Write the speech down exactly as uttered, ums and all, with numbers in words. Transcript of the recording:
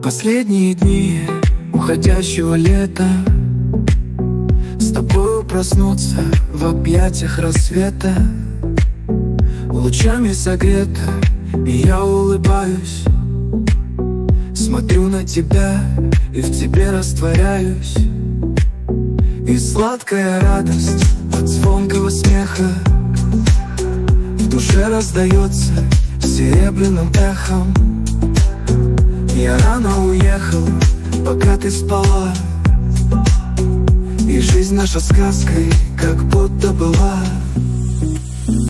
Последние дни уходящего лета, с тобою проснуться в объятиях рассвета. Лучами согрета, и я улыбаюсь, смотрю на тебя и в тебе растворяюсь. И сладкая радость от звонкого смеха в душе раздается серебряным эхом. Я рано уехал, пока ты спала, и жизнь наша сказкой как будто была.